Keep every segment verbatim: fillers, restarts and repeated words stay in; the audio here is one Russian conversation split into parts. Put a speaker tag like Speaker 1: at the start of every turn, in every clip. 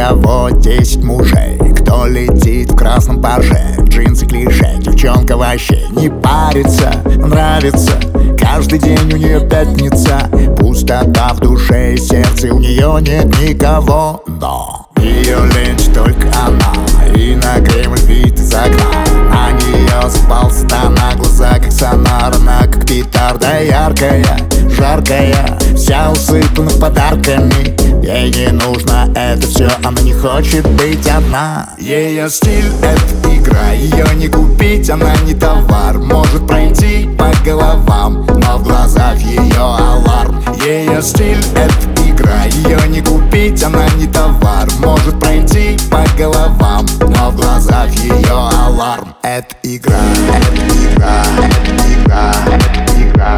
Speaker 1: кого десять мужей, кто летит в красном паже, джинсы клише. Девчонка вообще не парится, нравится. Каждый день у нее пятница. Пустота в душе и сердце, у нее нет никого. Но ее ленч только она, и на Кремль вид из окна. На нее спал сатана, глаза как сонар, она как петарда яркая, жаркая, вся усыпана подарками. Ей не нужно это все, она не хочет быть одна. Ее стиль — это игра, ее не купить, она не товар. Может пройти по головам, но в глазах ее аларм. Ее стиль — это игра, ее не купить, она не товар. Может пройти по головам, но в глазах ее аларм. Это игра, это игра, это игра, это игра.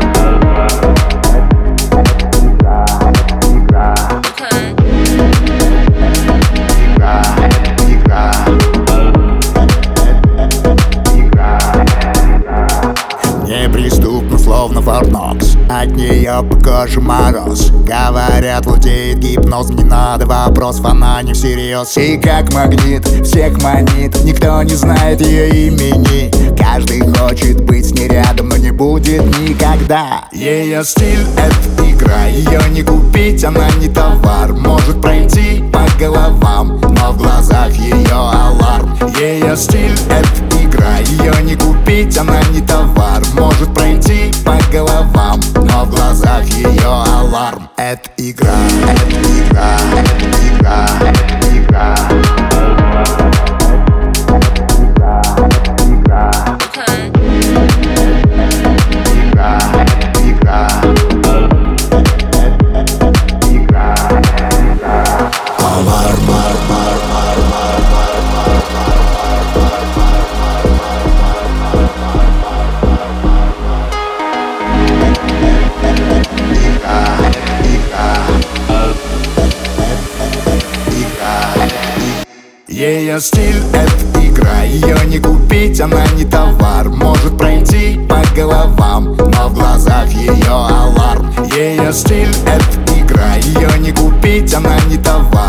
Speaker 1: Неприступно, словно Форт-Нокс, от нее по коже мороз. Говорят, владеет гипноз, не надо вопросов, она не всерьез. И как магнит всех манит, никто не знает ее имени. Каждый хочет быть с ней рядом, но не будет никогда. Ее стиль — это игра, ее не купить, она не товар. Может пройти по головам, но в глазах ее аларм. Ее стиль — это игра, ее не купить, она не товар. Может пройти по головам, но в глазах ее аларм. Это игра, это игра, это игра, это игра. Ее стиль — это игра, ее не купить, она не товар. Может пройти по головам, но в глазах ее аларм. Ее стиль — это игра, ее не купить, она не товар.